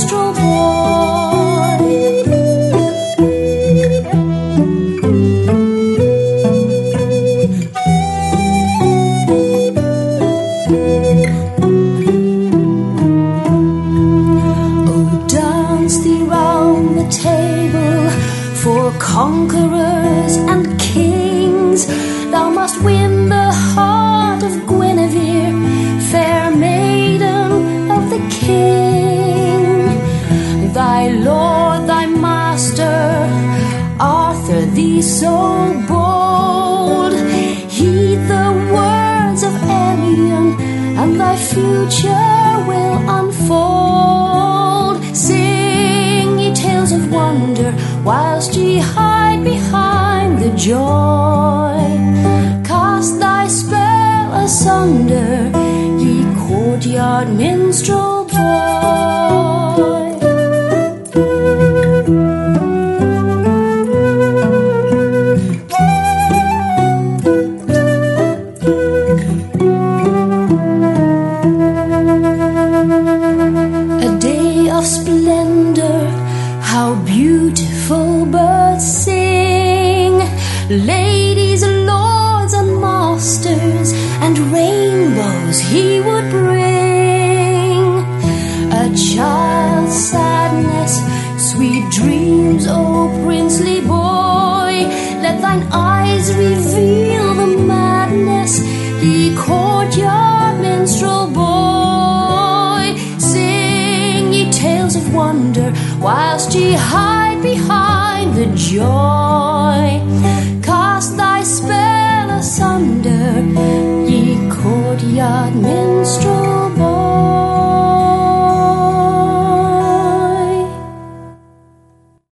minstrel boy. Oh, dance thee round the table for conquerors and kings. Thou must win the heart of Guinevere, fair maiden of the king. Thy lord, thy master, Arthur, thee so bold, heed the words of Arion, and thy future will unfold. Sing ye tales of wonder, whilst ye hide behind the joy. Cast thy spell asunder, ye courtyard minstrel boy. A day of splendor, how beautiful birds sing. Ladies, lords, and masters, and rainbows he would bring. A child's sadness, sweet dreams, O princely boy. Let thine eyes reveal the madness, ye courtyard minstrel boy. Sing ye tales of wonder, whilst ye hide behind the joy.